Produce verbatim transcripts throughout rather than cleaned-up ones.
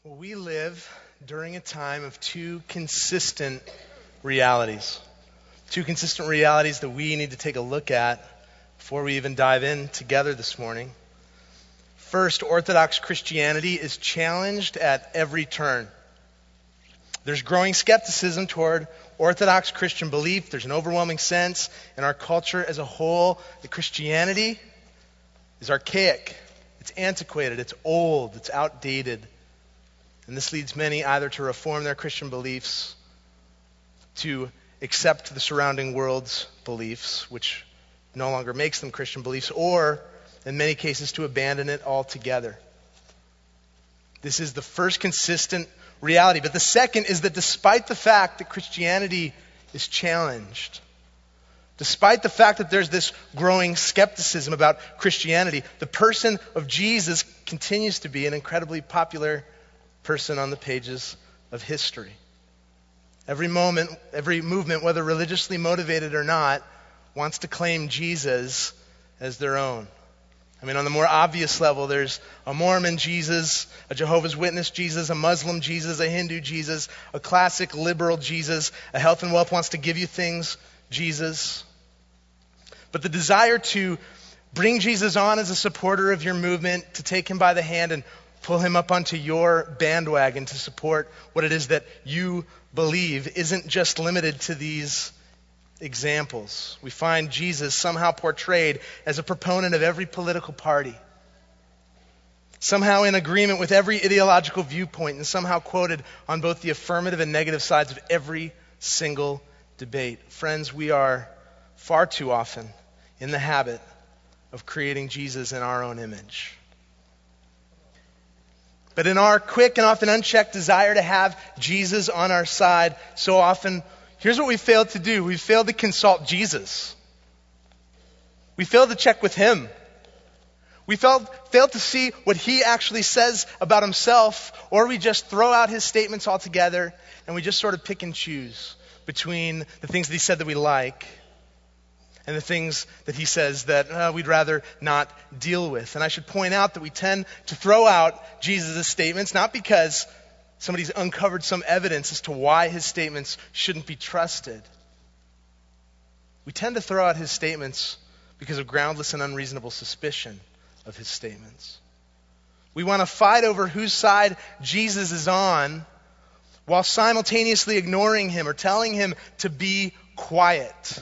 We live during a time of two consistent realities. Two consistent realities that we need to take a look at before we even dive in together this morning. First, Orthodox Christianity is challenged at every turn. There's growing skepticism toward Orthodox Christian belief. There's an overwhelming sense in our culture as a whole that Christianity is archaic, it's antiquated, it's old, it's outdated. And this leads many either to reform their Christian beliefs, to accept the surrounding world's beliefs, which no longer makes them Christian beliefs, or in many cases to abandon it altogether. This is the first consistent reality. But the second is that despite the fact that Christianity is challenged, despite the fact that there's this growing skepticism about Christianity, the person of Jesus continues to be an incredibly popular person on the pages of history. Every moment, every movement, whether religiously motivated or not, wants to claim Jesus as their own. I mean, on the more obvious level, there's a Mormon Jesus, a Jehovah's Witness Jesus, a Muslim Jesus, a Hindu Jesus, a classic liberal Jesus, a health and wealth wants to give you things Jesus. But the desire to bring Jesus on as a supporter of your movement, to take him by the hand and pull him up onto your bandwagon to support what it is that you believe isn't just limited to these examples. We find Jesus somehow portrayed as a proponent of every political party, somehow in agreement with every ideological viewpoint, and somehow quoted on both the affirmative and negative sides of every single debate. Friends, we are far too often in the habit of creating Jesus in our own image. But in our quick and often unchecked desire to have Jesus on our side, so often, here's what we failed to do. We failed to consult Jesus. We failed to check with him. We failed, failed to see what he actually says about himself, or we just throw out his statements altogether and we just sort of pick and choose between the things that he said that we like and the things that he says that uh, we'd rather not deal with. And I should point out that we tend to throw out Jesus' statements, not because somebody's uncovered some evidence as to why his statements shouldn't be trusted. We tend to throw out his statements because of groundless and unreasonable suspicion of his statements. We want to fight over whose side Jesus is on while simultaneously ignoring him or telling him to be quiet.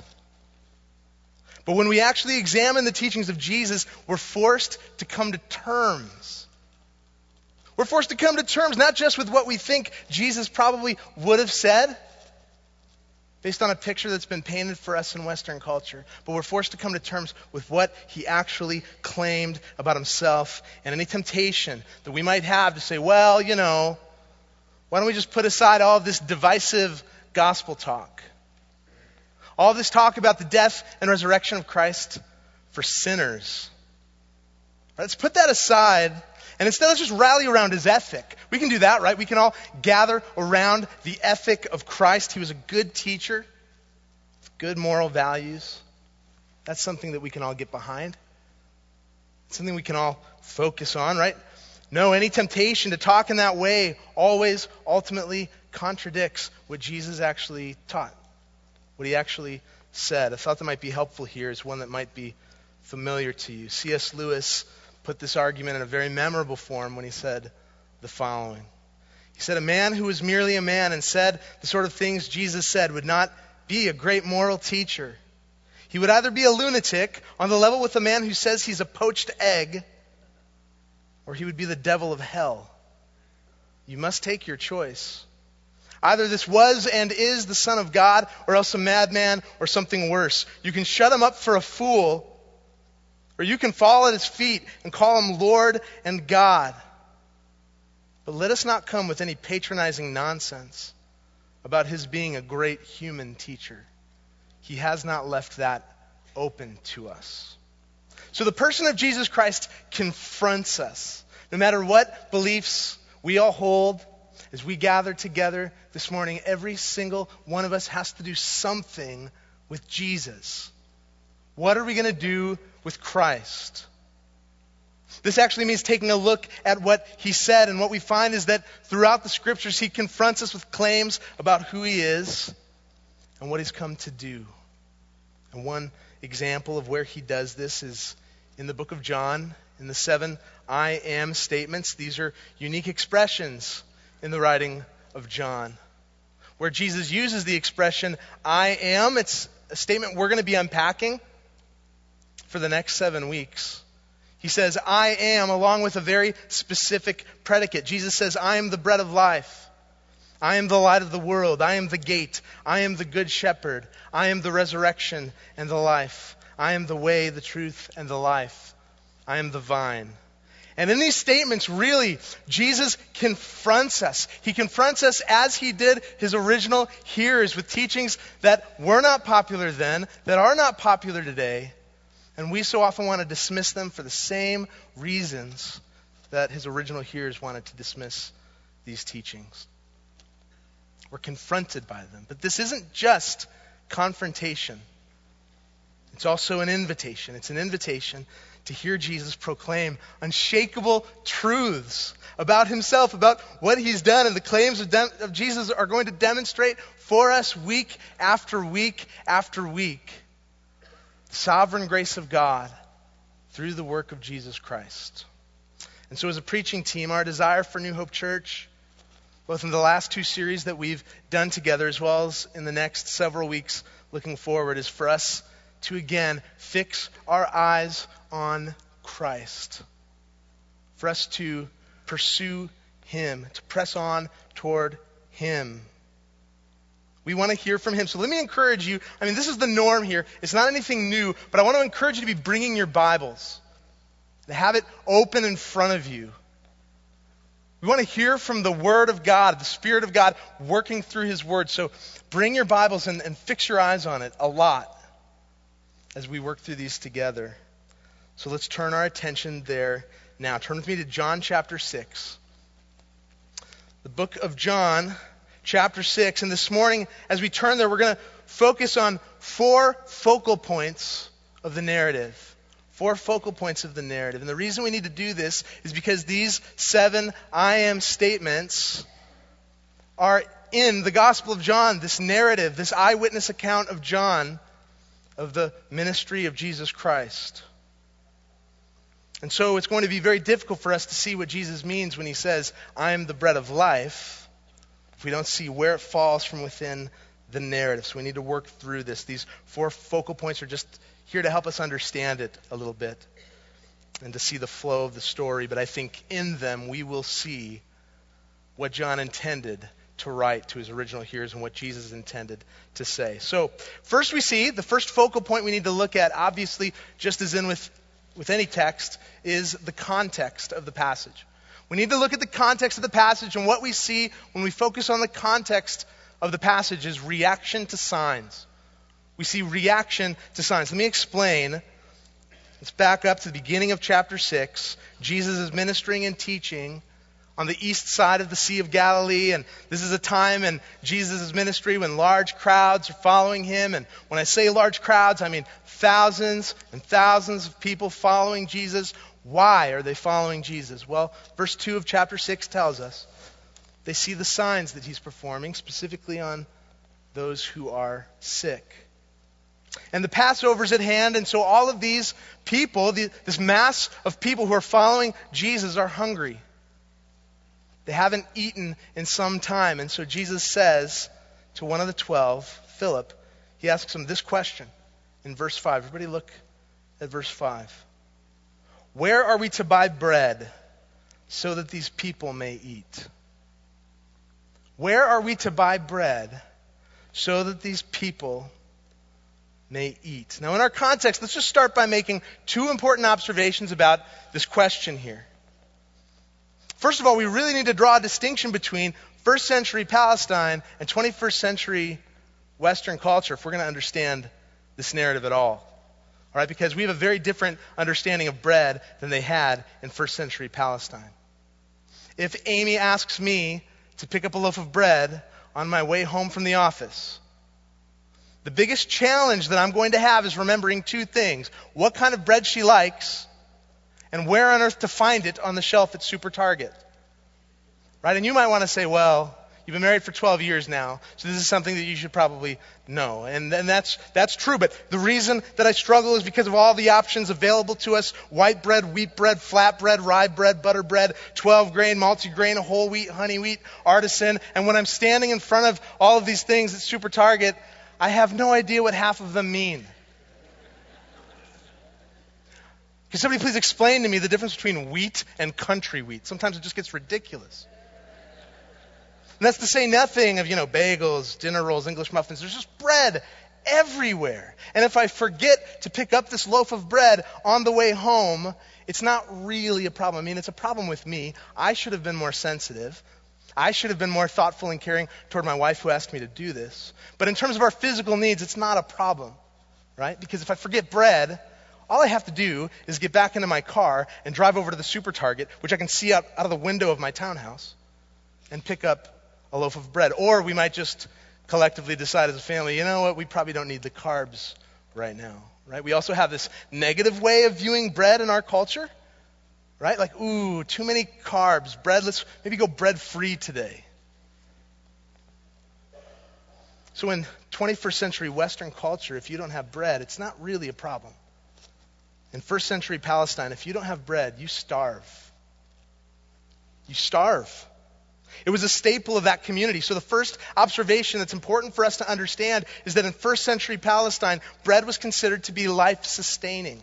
But when we actually examine the teachings of Jesus, we're forced to come to terms. We're forced to come to terms not just with what we think Jesus probably would have said, based on a picture that's been painted for us in Western culture, but we're forced to come to terms with what he actually claimed about himself, and any temptation that we might have to say, well, you know, why don't we just put aside all of this divisive gospel talk? All this talk about the death and resurrection of Christ for sinners. Let's put that aside, and instead let's just rally around his ethic. We can do that, right? We can all gather around the ethic of Christ. He was a good teacher, with good moral values. That's something that we can all get behind. It's something we can all focus on, right? No, any temptation to talk in that way always ultimately contradicts what Jesus actually taught, what he actually said. A thought that might be helpful here is one that might be familiar to you. C S Lewis put this argument in a very memorable form when he said the following. He said, a man who was merely a man and said the sort of things Jesus said would not be a great moral teacher. He would either be a lunatic on the level with a man who says he's a poached egg, or he would be the devil of hell. You must take your choice. Either this was and is the Son of God, or else a madman, or something worse. You can shut him up for a fool, or you can fall at his feet and call him Lord and God. But let us not come with any patronizing nonsense about his being a great human teacher. He has not left that open to us. So the person of Jesus Christ confronts us. No matter what beliefs we all hold, as we gather together this morning, every single one of us has to do something with Jesus. What are we going to do with Christ? This actually means taking a look at what he said, and what we find is that throughout the scriptures, he confronts us with claims about who he is and what he's come to do. And one example of where he does this is in the book of John, in the seven I am statements. These are unique expressions in the writing of John, where Jesus uses the expression I am. It's a statement we're going to be unpacking for the next seven weeks. He says, I am, along with a very specific predicate. Jesus says, I am the bread of life. I am the light of the world. I am the gate. I am the good shepherd. I am the resurrection and the life. I am the way, the truth, and the life. I am the vine. And in these statements, really, Jesus confronts us. He confronts us as he did his original hearers with teachings that were not popular then, that are not popular today. And we so often want to dismiss them for the same reasons that his original hearers wanted to dismiss these teachings. We're confronted by them. But this isn't just confrontation. It's also an invitation. It's an invitation to hear Jesus proclaim unshakable truths about himself, about what he's done, and the claims of, de- of Jesus are going to demonstrate for us week after week after week the sovereign grace of God through the work of Jesus Christ. And so as a preaching team, our desire for New Hope Church, both in the last two series that we've done together, as well as in the next several weeks looking forward, is for us to again fix our eyes on Christ. For us to pursue him, to press on toward him. We want to hear from him. So let me encourage you. I mean, this is the norm here. It's not anything new, but I want to encourage you to be bringing your Bibles, to have it open in front of you. We want to hear from the Word of God, the Spirit of God working through his Word. So bring your Bibles and, and fix your eyes on it a lot as we work through these together. So let's turn our attention there now. Turn with me to John chapter six. The book of John chapter six. And this morning, as we turn there, we're going to focus on four focal points of the narrative. Four focal points of the narrative. And the reason we need to do this is because these seven I am statements are in the Gospel of John, this narrative, this eyewitness account of John of the ministry of Jesus Christ. And so it's going to be very difficult for us to see what Jesus means when he says, I am the bread of life, if we don't see where it falls from within the narrative. So we need to work through this. These four focal points are just here to help us understand it a little bit and to see the flow of the story. But I think in them we will see what John intended to write to his original hearers and what Jesus intended to say. So first we see, the first focal point we need to look at, obviously, just as in with, with any text, is the context of the passage. We need to look at the context of the passage, and what we see when we focus on the context of the passage is reaction to signs. We see reaction to signs. Let me explain. Let's back up to the beginning of chapter six. Jesus is ministering and teaching on the east side of the Sea of Galilee, and this is a time in Jesus' ministry when large crowds are following him. And when I say large crowds, I mean thousands and thousands of people following Jesus. Why are they following Jesus? Well, verse two of chapter six tells us they see the signs that he's performing, specifically on those who are sick. And the Passover's at hand, and so all of these people, the, this mass of people who are following Jesus are hungry. They haven't eaten in some time, and so Jesus says to one of the twelve, Philip, he asks him this question in verse five. Everybody look at verse five. Where are we to buy bread so that these people may eat? Where are we to buy bread so that these people may eat? Now, in our context, let's just start by making two important observations about this question here. First of all, we really need to draw a distinction between first century Palestine and twenty-first century Western culture if we're going to understand this narrative at all. All right, because we have a very different understanding of bread than they had in first century Palestine. If Amy asks me to pick up a loaf of bread on my way home from the office, the biggest challenge that I'm going to have is remembering two things. What kind of bread she likes and where on earth to find it on the shelf at Super Target. Right? And you might want to say, well, you've been married for twelve years now, so this is something that you should probably know. And, and that's that's true, but the reason that I struggle is because of all the options available to us: white bread, wheat bread, flat bread, rye bread, butter bread, twelve grain, multi-grain, whole wheat, honey wheat, artisan. And when I'm standing in front of all of these things at Super Target, I have no idea what half of them mean. Can somebody please explain to me the difference between wheat and country wheat? Sometimes it just gets ridiculous. And that's to say nothing of, you know, bagels, dinner rolls, English muffins. There's just bread everywhere. And if I forget to pick up this loaf of bread on the way home, it's not really a problem. I mean, it's a problem with me. I should have been more sensitive. I should have been more thoughtful and caring toward my wife who asked me to do this. But in terms of our physical needs, it's not a problem, right? Because if I forget bread, all I have to do is get back into my car and drive over to the Super Target, which I can see out, out of the window of my townhouse, and pick up a loaf of bread. Or we might just collectively decide as a family, you know what, we probably don't need the carbs right now, right? We also have this negative way of viewing bread in our culture, right? Like, ooh, too many carbs, bread, let's maybe go bread-free today. So in twenty-first century Western culture, if you don't have bread, it's not really a problem. In first century Palestine, if you don't have bread, you starve. You starve. It was a staple of that community. So the first observation that's important for us to understand is that in first century Palestine, bread was considered to be life-sustaining.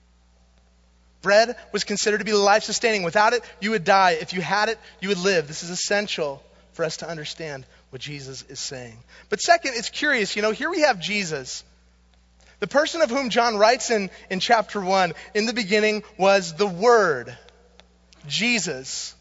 Bread was considered to be life-sustaining. Without it, you would die. If you had it, you would live. This is essential for us to understand what Jesus is saying. But second, it's curious. You know, here we have Jesus. The person of whom John writes in, in chapter one, in the beginning was the Word, Jesus.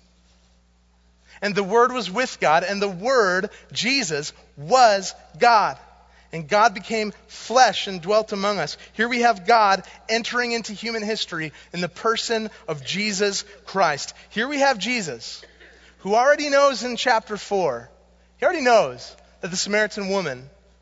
And the Word was with God, and the Word, Jesus, was God. And God became flesh and dwelt among us. Here we have God entering into human history in the person of Jesus Christ. Here we have Jesus, who already knows in chapter four, he already knows that the Samaritan woman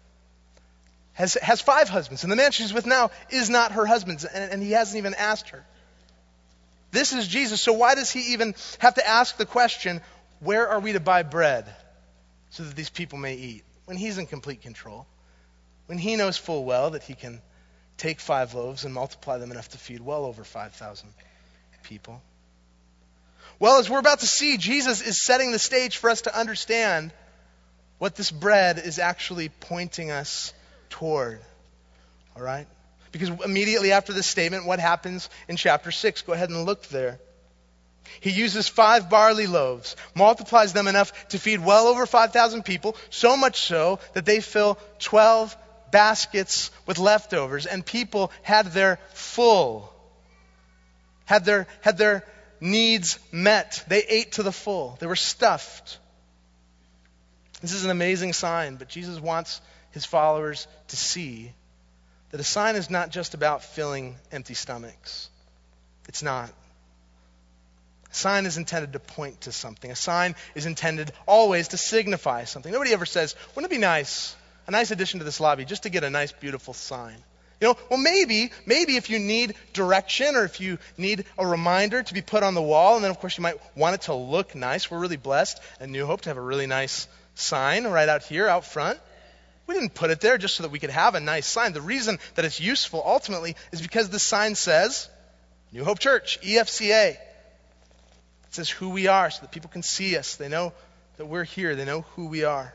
has, has five husbands, and the man she's with now is not her husband, and, and he hasn't even asked her. This is Jesus, so why does he even have to ask the question, where are we to buy bread so that these people may eat? When he's in complete control. When he knows full well that he can take five loaves and multiply them enough to feed well over five thousand people. Well, as we're about to see, Jesus is setting the stage for us to understand what this bread is actually pointing us toward. All right? Because immediately after this statement, what happens in chapter six? Go ahead and look there. He uses five barley loaves, multiplies them enough to feed well over five thousand people, so much so that they fill twelve baskets with leftovers, and people had their full, had their, had their needs met. They ate to the full. They were stuffed. This is an amazing sign, but Jesus wants his followers to see that a sign is not just about filling empty stomachs. It's not. A sign is intended to point to something. A sign is intended always to signify something. Nobody ever says, wouldn't it be nice, a nice addition to this lobby, just to get a nice, beautiful sign? You know, well, maybe, maybe if you need direction or if you need a reminder to be put on the wall, and then, of course, you might want it to look nice. We're really blessed at New Hope to have a really nice sign right out here, out front. We didn't put it there just so that we could have a nice sign. The reason that it's useful, ultimately, is because the sign says, New Hope Church, E F C A. It says who we are so that people can see us. They know that we're here. They know who we are.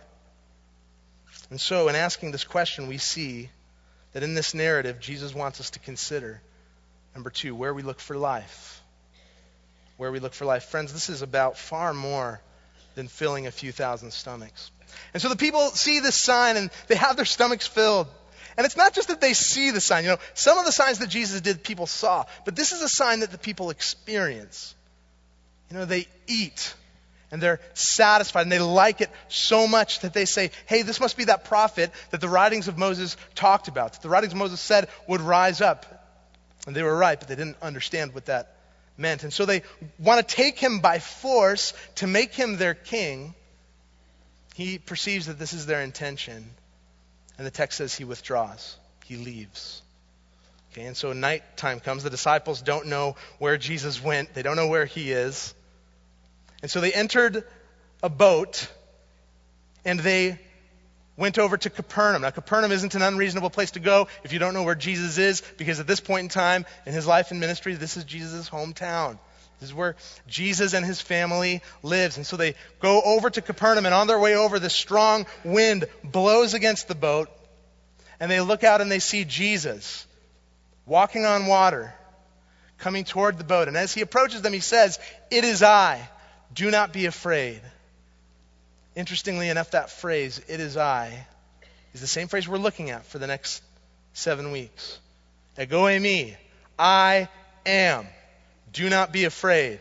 And so in asking this question, we see that in this narrative, Jesus wants us to consider, number two, where we look for life. Where we look for life. Friends, this is about far more than filling a few thousand stomachs. And so the people see this sign and they have their stomachs filled. And it's not just that they see the sign. You know, some of the signs that Jesus did, people saw. But this is a sign that the people experience. You know, they eat and they're satisfied and they like it so much that they say, hey, this must be that prophet that the writings of Moses talked about, that the writings of Moses said would rise up. And they were right, but they didn't understand what that meant. And so they want to take him by force to make him their king. He perceives that this is their intention. And the text says he withdraws. He leaves. Okay, and so nighttime comes. The disciples don't know where Jesus went. They don't know where he is. And so they entered a boat, and they went over to Capernaum. Now, Capernaum isn't an unreasonable place to go if you don't know where Jesus is, because at this point in time in his life and ministry, this is Jesus' hometown. This is where Jesus and his family lives. And so they go over to Capernaum, and on their way over, this strong wind blows against the boat, and they look out and they see Jesus walking on water, coming toward the boat. And as he approaches them, he says, "It is I. Do not be afraid." Interestingly enough, that phrase, "it is I," is the same phrase we're looking at for the next seven weeks. Ego eimi, I am. Do not be afraid.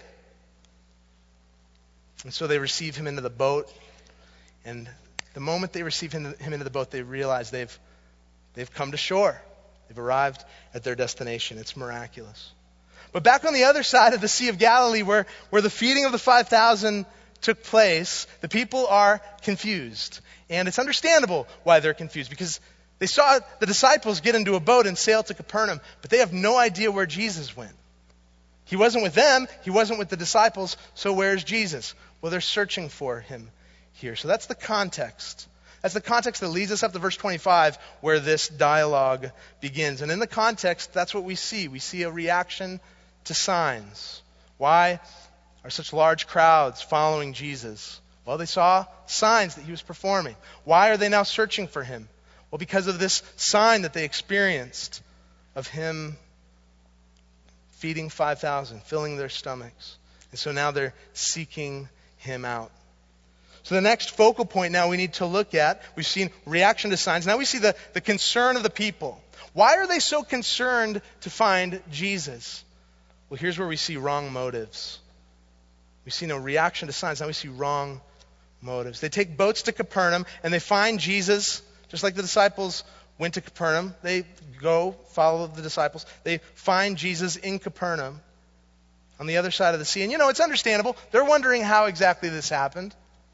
And so they receive him into the boat. And the moment they receive him, him into the boat, they realize they've, they've come to shore. They've arrived at their destination. It's miraculous. But back on the other side of the Sea of Galilee, where, where the feeding of the five thousand took place, the people are confused. And it's understandable why they're confused, because they saw the disciples get into a boat and sail to Capernaum, but they have no idea where Jesus went. He wasn't with them. He wasn't with the disciples. So where's Jesus? Well, they're searching for him here. So that's the context. That's the context that leads us up to verse twenty-five, where this dialogue begins. And in the context, that's what we see. We see a reaction to signs. Why are such large crowds following Jesus? Well, they saw signs that he was performing. Why are they now searching for him? Well, because of this sign that they experienced of him feeding five thousand, filling their stomachs. And so now they're seeking him out. So the next focal point now we need to look at, we've seen reaction to signs. Now we see the, the concern of the people. Why are they so concerned to find Jesus? Well, here's where we see wrong motives. We see no reaction to signs. Now we see wrong motives. They take boats to Capernaum and they find Jesus, just like the disciples went to Capernaum. They go, follow the disciples. They find Jesus in Capernaum on the other side of the sea. And you know, it's understandable. They're wondering how exactly this happened,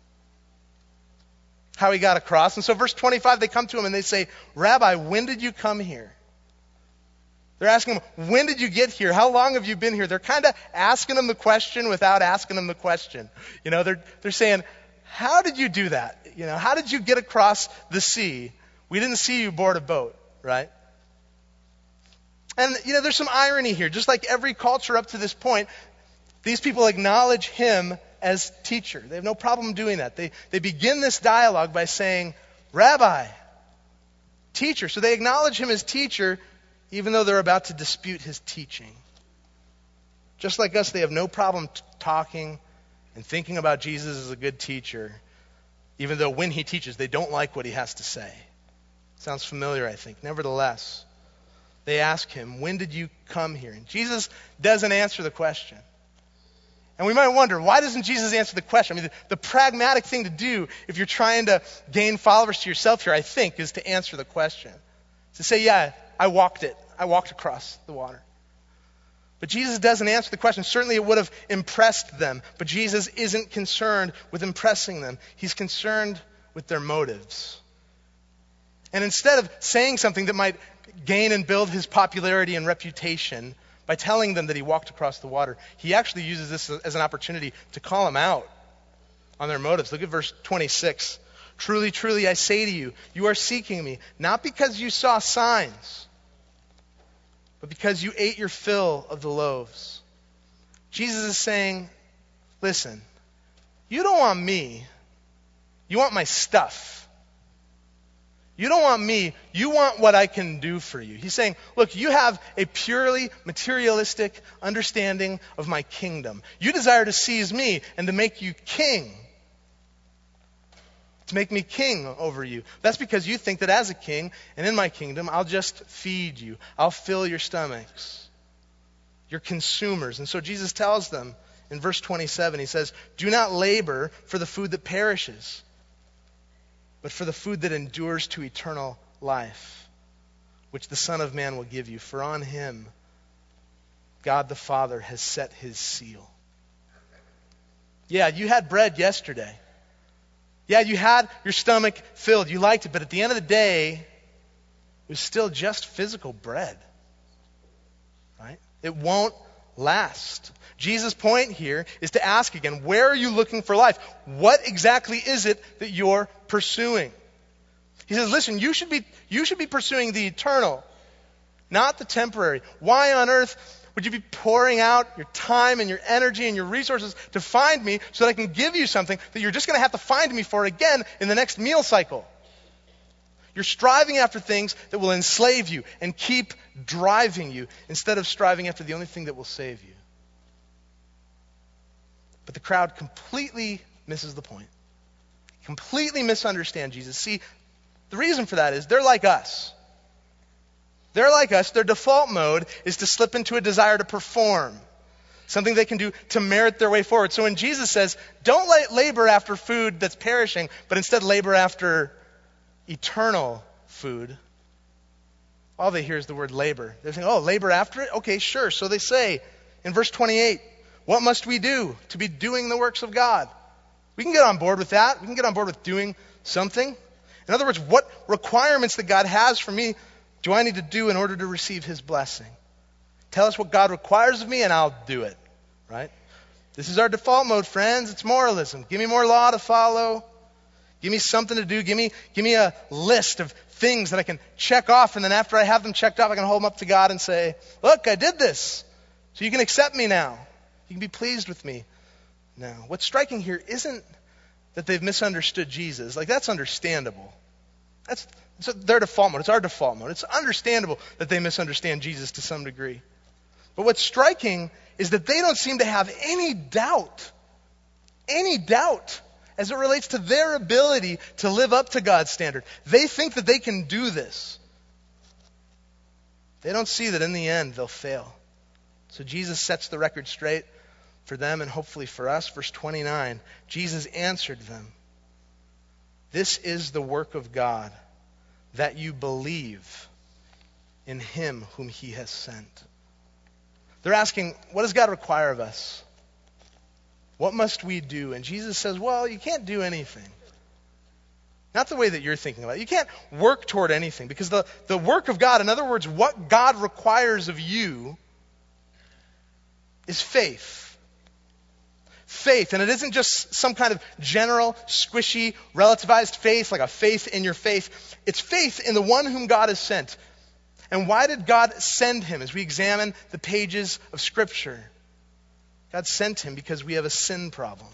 how he got across. And so verse twenty-five, they come to him and they say, "Rabbi, when did you come here?" They're asking him, "When did you get here? How long have you been here?" They're kind of asking him the question without asking him the question. You know, they're they're saying, "How did you do that? You know, how did you get across the sea? We didn't see you board a boat," right? And, you know, there's some irony here. Just like every culture up to this point, these people acknowledge him as teacher. They have no problem doing that. They, they begin this dialogue by saying, "Rabbi, teacher." So they acknowledge him as teacher, even though they're about to dispute his teaching. Just like us, they have no problem t- talking and thinking about Jesus as a good teacher, even though when he teaches, they don't like what he has to say. Sounds familiar, I think. Nevertheless, they ask him, "When did you come here?" And Jesus doesn't answer the question. And we might wonder, why doesn't Jesus answer the question? I mean, the, the pragmatic thing to do if you're trying to gain followers to yourself here, I think, is to answer the question. To say, "Yeah, I walked it. I walked across the water." But Jesus doesn't answer the question. Certainly it would have impressed them. But Jesus isn't concerned with impressing them. He's concerned with their motives. And instead of saying something that might gain and build his popularity and reputation by telling them that he walked across the water, he actually uses this as an opportunity to call them out on their motives. Look at verse twenty-six. "Truly, truly, I say to you, you are seeking me, not because you saw signs, but because you ate your fill of the loaves." Jesus is saying, listen, you don't want me. You want my stuff. You don't want me. You want what I can do for you. He's saying, look, you have a purely materialistic understanding of my kingdom. You desire to seize me and to make you king. To make me king over you. That's because you think that as a king and in my kingdom, I'll just feed you. I'll fill your stomachs. You're consumers. And so Jesus tells them in verse twenty-seven, he says, "Do not labor for the food that perishes, but for the food that endures to eternal life, which the Son of Man will give you. For on him God the Father has set his seal." Yeah, you had bread yesterday. Yeah, you had your stomach filled. You liked it. But at the end of the day, it was still just physical bread. It won't last. Jesus' point here is to ask again, where are you looking for life? What exactly is it that you're pursuing? He says, listen, you should be, you should be pursuing the eternal, not the temporary. Why on earth would you be pouring out your time and your energy and your resources to find me so that I can give you something that you're just going to have to find me for again in the next meal cycle? You're striving after things that will enslave you and keep driving you instead of striving after the only thing that will save you. But the crowd completely misses the point. Completely misunderstand Jesus. See, the reason for that is they're like us. They're like us. Their default mode is to slip into a desire to perform, something they can do to merit their way forward. So when Jesus says, don't labor after food that's perishing, but instead labor after eternal food, all they hear is the word labor. They're saying, oh, labor after it? Okay, sure. So they say in verse twenty-eight, what must we do to be doing the works of God? We can get on board with that. We can get on board with doing something. In other words, what requirements that God has for me do I need to do in order to receive his blessing? Tell us what God requires of me and I'll do it, right? This is our default mode, friends. It's moralism. Give me more law to follow. Give me something to do. Give me, give me a list of things that I can check off, and then after I have them checked off, I can hold them up to God and say, look, I did this, so you can accept me now. You can be pleased with me now. What's striking here isn't that they've misunderstood Jesus. Like, that's understandable. That's It's their default mode. It's our default mode. It's understandable that they misunderstand Jesus to some degree. But what's striking is that they don't seem to have any doubt, any doubt as it relates to their ability to live up to God's standard. They think that they can do this. They don't see that in the end they'll fail. So Jesus sets the record straight for them and hopefully for us. Verse twenty-nine, Jesus answered them, this is the work of God, that you believe in him whom he has sent. They're asking, what does God require of us? What must we do? And Jesus says, well, you can't do anything. Not the way that you're thinking about it. You can't work toward anything, because the, the work of God, in other words, what God requires of you, is faith. Faith, and it isn't just some kind of general, squishy, relativized faith, like a faith in your faith. It's faith in the one whom God has sent. And why did God send him? As we examine the pages of Scripture, God sent him because we have a sin problem.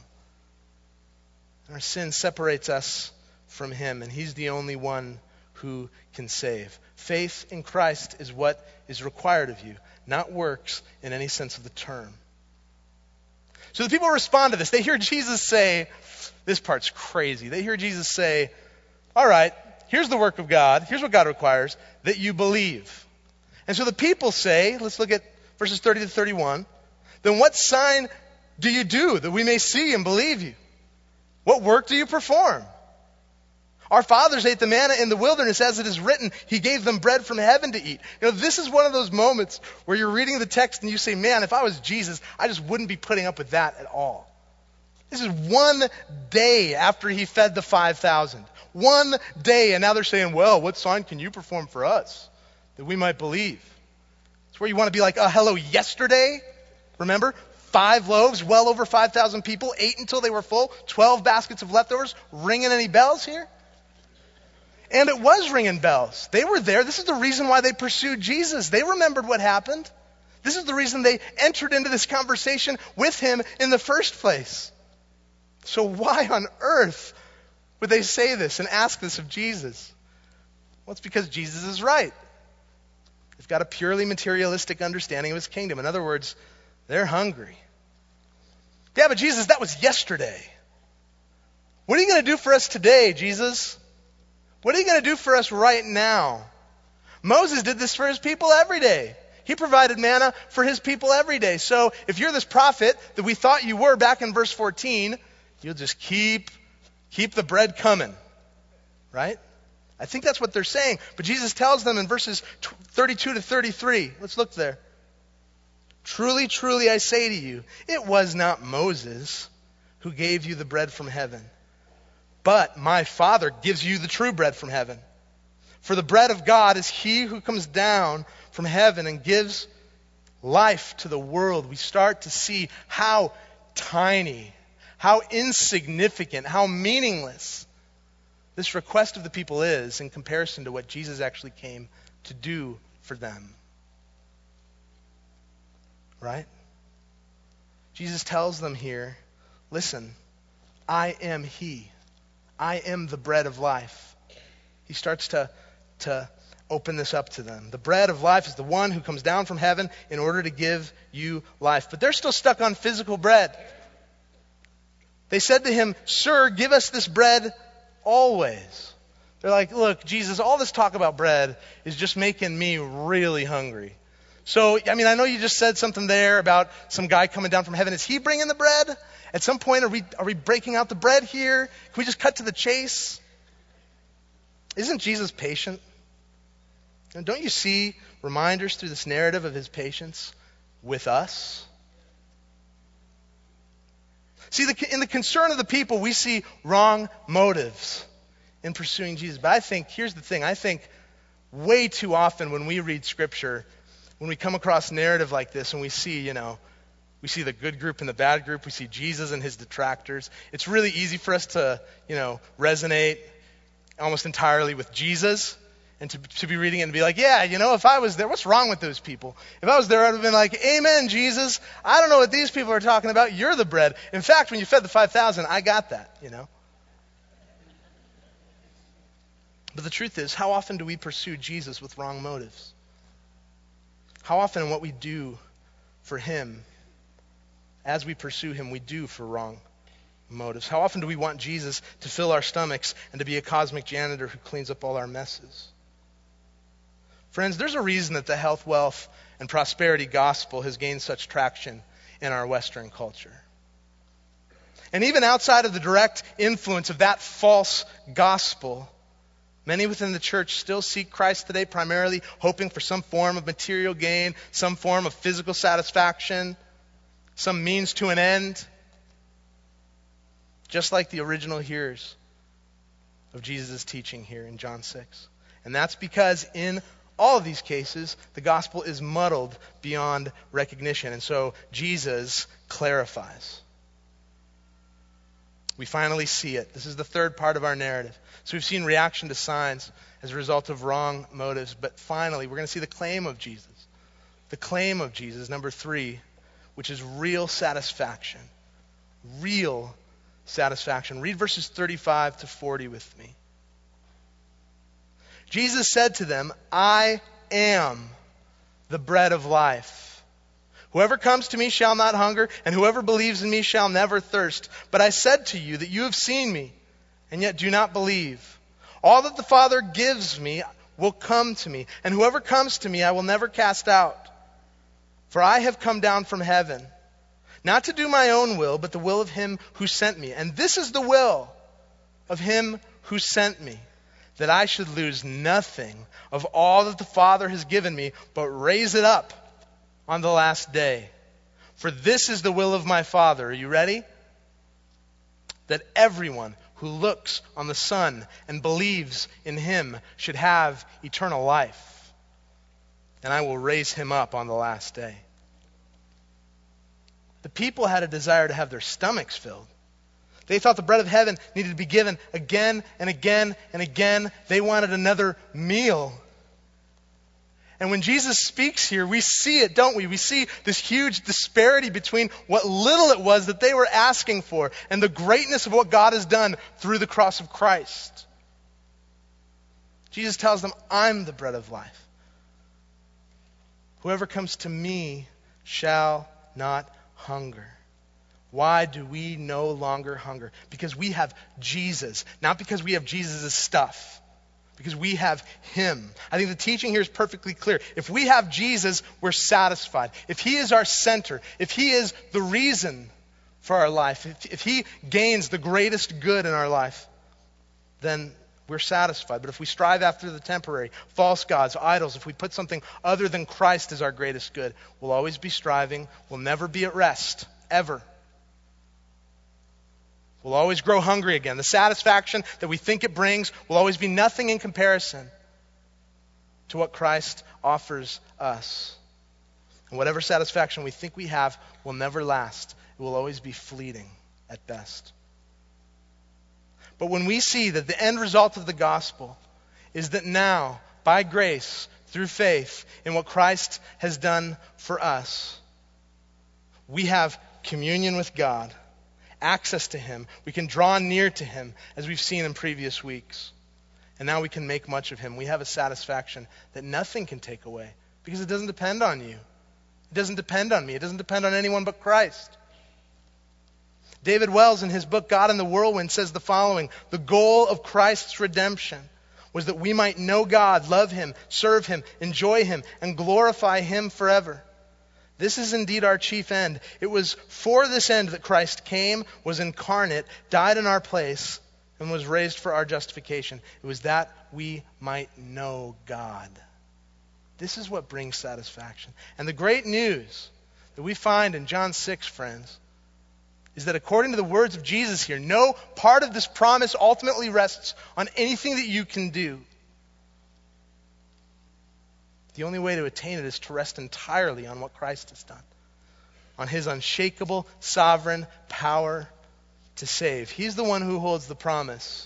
Our sin separates us from him, and he's the only one who can save. Faith in Christ is what is required of you, not works in any sense of the term. So the people respond to this. They hear Jesus say, this part's crazy. They hear Jesus say, all right, here's the work of God. Here's what God requires, that you believe. And so the people say, let's look at verses thirty to thirty-one. Then what sign do you do that we may see and believe you? What work do you perform? Our fathers ate the manna in the wilderness, as it is written, he gave them bread from heaven to eat. You know, this is one of those moments where you're reading the text and you say, man, if I was Jesus, I just wouldn't be putting up with that at all. This is one day after he fed the five thousand. One day, and now they're saying, well, what sign can you perform for us that we might believe? It's where you want to be like, oh, hello, yesterday? Remember? Five loaves, well over five thousand people, ate until they were full, twelve baskets of leftovers. Ringing any bells here? And it was ringing bells. They were there. This is the reason why they pursued Jesus. They remembered what happened. This is the reason they entered into this conversation with him in the first place. So why on earth would they say this and ask this of Jesus? Well, it's because Jesus is right. They've got a purely materialistic understanding of his kingdom. In other words, they're hungry. Yeah, but Jesus, that was yesterday. What are you going to do for us today, Jesus? What are you going to do for us right now? Moses did this for his people every day. He provided manna for his people every day. So if you're this prophet that we thought you were back in verse fourteen, you'll just keep, keep the bread coming, right? I think that's what they're saying. But Jesus tells them in verses thirty-two to thirty-three. Let's look there. Truly, truly, I say to you, it was not Moses who gave you the bread from heaven, but my Father gives you the true bread from heaven. For the bread of God is he who comes down from heaven and gives life to the world, we start to see how tiny, how insignificant, how meaningless this request of the people is in comparison to what Jesus actually came to do for them. Right? Jesus tells them here, listen, I am He. I am the bread of life. He starts to, to open this up to them. The bread of life is the one who comes down from heaven in order to give you life. But they're still stuck on physical bread. They said to him, Sir, give us this bread always. They're like, look, Jesus, all this talk about bread is just making me really hungry. So, I mean, I know you just said something there about some guy coming down from heaven. Is he bringing the bread? At some point, are we are we breaking out the bread here? Can we just cut to the chase? Isn't Jesus patient? And don't you see reminders through this narrative of his patience with us? See, the, in the concern of the people, we see wrong motives in pursuing Jesus. But I think, here's the thing, I think way too often when we read Scripture, when we come across narrative like this and we see, you know, we see the good group and the bad group, we see Jesus and his detractors, it's really easy for us to, you know, resonate almost entirely with Jesus and to, to be reading it and be like, yeah, you know, if I was there, what's wrong with those people? If I was there, I'd have been like, amen, Jesus. I don't know what these people are talking about. You're the bread. In fact, when you fed the five thousand, I got that, you know. But the truth is, how often do we pursue Jesus with wrong motives? How often in what we do for him, as we pursue him, we do for wrong motives? How often do we want Jesus to fill our stomachs and to be a cosmic janitor who cleans up all our messes? Friends, there's a reason that the health, wealth, and prosperity gospel has gained such traction in our Western culture. And even outside of the direct influence of that false gospel, many within the church still seek Christ today, primarily hoping for some form of material gain, some form of physical satisfaction, some means to an end, just like the original hearers of Jesus' teaching here in John six. And that's because in all of these cases, the gospel is muddled beyond recognition. And so Jesus clarifies. We finally see it. This is the third part of our narrative. So we've seen reaction to signs as a result of wrong motives. But finally, we're going to see the claim of Jesus. The claim of Jesus, number three, which is real satisfaction. Real satisfaction. Read verses thirty-five to forty with me. Jesus said to them, I am the bread of life. Whoever comes to me shall not hunger, and whoever believes in me shall never thirst. But I said to you that you have seen me, and yet do not believe. All that the Father gives me will come to me, and whoever comes to me I will never cast out. For I have come down from heaven, not to do my own will, but the will of him who sent me. And this is the will of him who sent me, that I should lose nothing of all that the Father has given me, but raise it up on the last day. For this is the will of my Father. Are you ready? That everyone who looks on the Son and believes in him should have eternal life. And I will raise him up on the last day. The people had a desire to have their stomachs filled. They thought the bread of heaven needed to be given again and again and again. They wanted another meal. And when Jesus speaks here, we see it, don't we? We see this huge disparity between what little it was that they were asking for and the greatness of what God has done through the cross of Christ. Jesus tells them, I'm the bread of life. Whoever comes to me shall not hunger. Why do we no longer hunger? Because we have Jesus. Not because we have Jesus' stuff. Because we have him. I think the teaching here is perfectly clear. If we have Jesus, we're satisfied. If he is our center, if he is the reason for our life, if, if he gains the greatest good in our life, then we're satisfied. But if we strive after the temporary, false gods, idols, if we put something other than Christ as our greatest good, we'll always be striving. We'll never be at rest, ever. We'll always grow hungry again. The satisfaction that we think it brings will always be nothing in comparison to what Christ offers us. And whatever satisfaction we think we have will never last. It will always be fleeting at best. But when we see that the end result of the gospel is that now, by grace, through faith in what Christ has done for us, we have communion with God, access to Him. We can draw near to Him, as we've seen in previous weeks. And now we can make much of Him. We have a satisfaction that nothing can take away, because it doesn't depend on you. It doesn't depend on me. It doesn't depend on anyone but Christ. David Wells, in his book, God in the Whirlwind, says the following: the goal of Christ's redemption was that we might know God, love Him, serve Him, enjoy Him, and glorify Him forever. This is indeed our chief end. It was for this end that Christ came, was incarnate, died in our place, and was raised for our justification. It was that we might know God. This is what brings satisfaction. And the great news that we find in John six, friends, is that according to the words of Jesus here, no part of this promise ultimately rests on anything that you can do. The only way to attain it is to rest entirely on what Christ has done, on His unshakable, sovereign power to save. He's the one who holds the promise.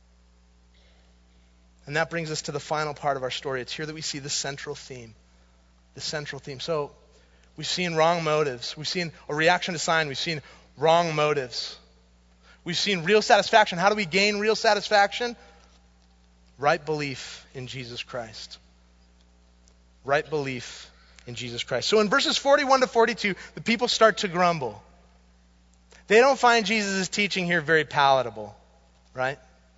And that brings us to the final part of our story. It's here that we see the central theme. The central theme. So we've seen wrong motives. We've seen a reaction to sign. We've seen wrong motives. We've seen real satisfaction. How do we gain real satisfaction? Right belief in Jesus Christ. Right belief in Jesus Christ. So in verses forty-one to forty-two, the people start to grumble. They don't find Jesus' teaching here very palatable, right?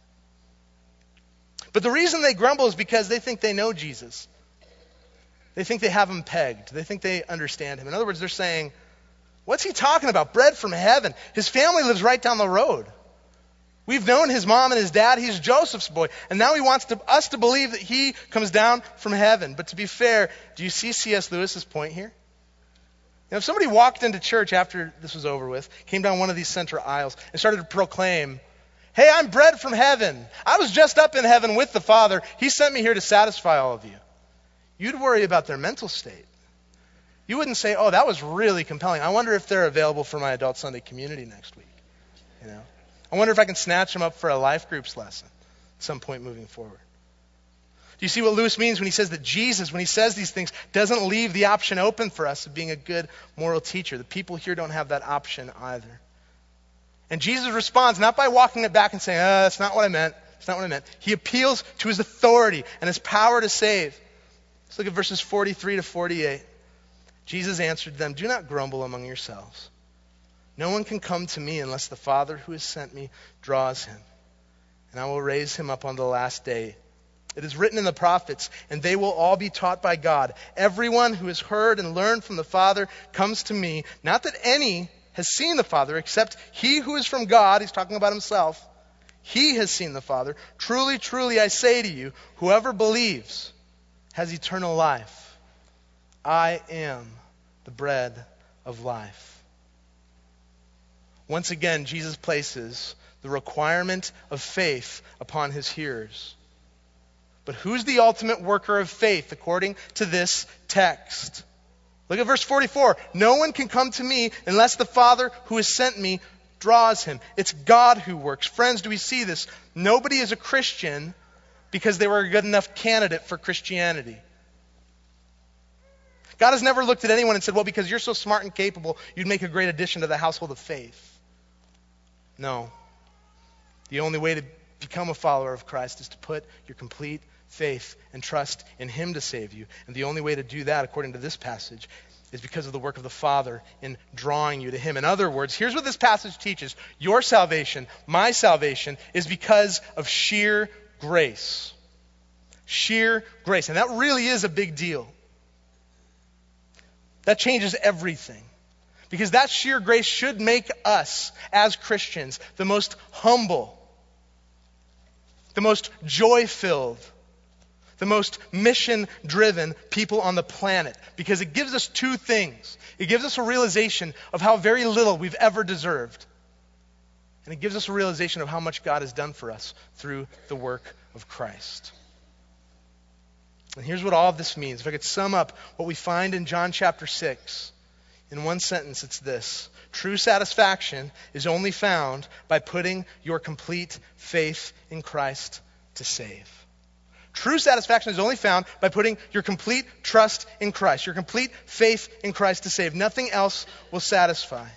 But the reason they grumble is because they think they know Jesus. They think they have Him pegged. They think they understand Him. In other words, they're saying, what's He talking about? Bread from heaven. His family lives right down the road. We've known his mom and his dad. He's Joseph's boy. And now he wants to, us to believe that he comes down from heaven. But to be fair, do you see C S Lewis's point here? You know, if somebody walked into church after this was over with, came down one of these center aisles, and started to proclaim, hey, I'm bread from heaven. I was just up in heaven with the Father. He sent me here to satisfy all of you. You'd worry about their mental state. You wouldn't say, oh, that was really compelling. I wonder if they're available for my adult Sunday community next week. You know, I wonder if I can snatch them up for a life groups lesson at some point moving forward. Do you see what Lewis means when he says that Jesus, when he says these things, doesn't leave the option open for us of being a good moral teacher? The people here don't have that option either. And Jesus responds not by walking it back and saying, oh, that's not what I meant. That's not what I meant. He appeals to his authority and his power to save. Let's look at verses forty-three to forty-eight. Jesus answered them, do not grumble among yourselves. No one can come to me unless the Father who has sent me draws him. And I will raise him up on the last day. It is written in the prophets, and they will all be taught by God. Everyone who has heard and learned from the Father comes to me. Not that any has seen the Father, except he who is from God. He's talking about himself. He has seen the Father. Truly, truly, I say to you, whoever believes has eternal life. I am the bread of life. Once again, Jesus places the requirement of faith upon his hearers. But who's the ultimate worker of faith according to this text? Look at verse forty-four. No one can come to me unless the Father who has sent me draws him. It's God who works. Friends, do we see this? Nobody is a Christian because they were a good enough candidate for Christianity. God has never looked at anyone and said, well, because you're so smart and capable, you'd make a great addition to the household of faith. No. The only way to become a follower of Christ is to put your complete faith and trust in him to save you. And the only way to do that, according to this passage, is because of the work of the Father in drawing you to him. In other words, here's what this passage teaches. Your salvation, my salvation, is because of sheer grace. Sheer grace. And that really is a big deal. That changes everything. Because that sheer grace should make us, as Christians, the most humble, the most joy-filled, the most mission-driven people on the planet. Because it gives us two things. It gives us a realization of how very little we've ever deserved. And it gives us a realization of how much God has done for us through the work of Christ. And here's what all of this means. If I could sum up what we find in John chapter six, in one sentence, it's this. True satisfaction is only found by putting your complete faith in Christ to save. True satisfaction is only found by putting your complete trust in Christ, your complete faith in Christ to save. Nothing else will satisfy.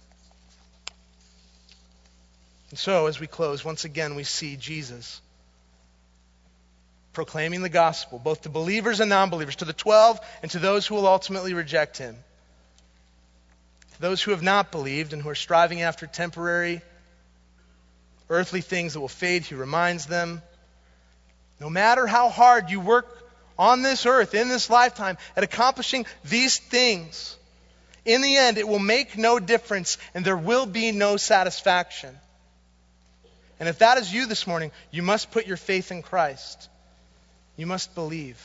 And so, as we close, once again, we see Jesus proclaiming the gospel, both to believers and non-believers, to the twelve and to those who will ultimately reject him. To those who have not believed and who are striving after temporary, earthly things that will fade, he reminds them, no matter how hard you work on this earth, in this lifetime, at accomplishing these things, in the end, it will make no difference and there will be no satisfaction. And if that is you this morning, you must put your faith in Christ. You must believe.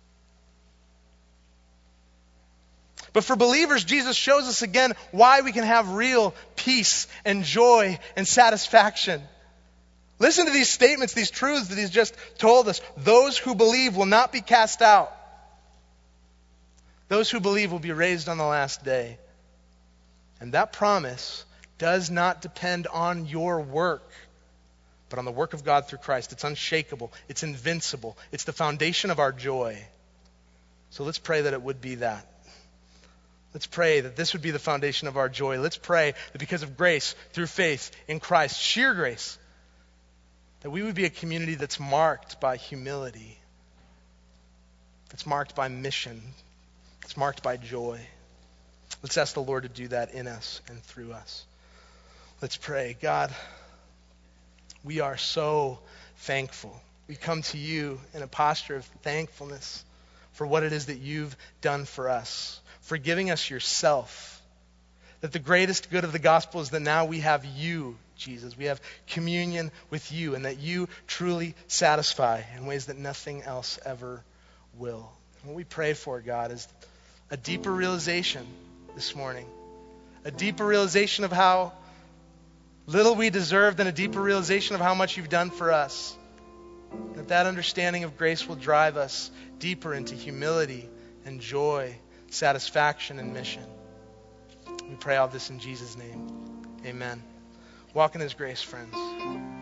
But for believers, Jesus shows us again why we can have real peace and joy and satisfaction. Listen to these statements, these truths that he's just told us. Those who believe will not be cast out. Those who believe will be raised on the last day. And that promise does not depend on your work, but on the work of God through Christ. It's unshakable. It's invincible. It's the foundation of our joy. So let's pray that it would be that. Let's pray that this would be the foundation of our joy. Let's pray that because of grace, through faith in Christ, sheer grace, that we would be a community that's marked by humility, that's marked by mission, that's marked by joy. Let's ask the Lord to do that in us and through us. Let's pray. God, we are so thankful. We come to you in a posture of thankfulness for what it is that you've done for us, for giving us yourself. That the greatest good of the gospel is that now we have you, Jesus. We have communion with you, and that you truly satisfy in ways that nothing else ever will. And what we pray for, God, is a deeper realization this morning. A deeper realization of how little we deserved, and a deeper realization of how much you've done for us. That that understanding of grace will drive us deeper into humility and joy, satisfaction and mission. We pray all this in Jesus' name. Amen. Walk in his grace, friends.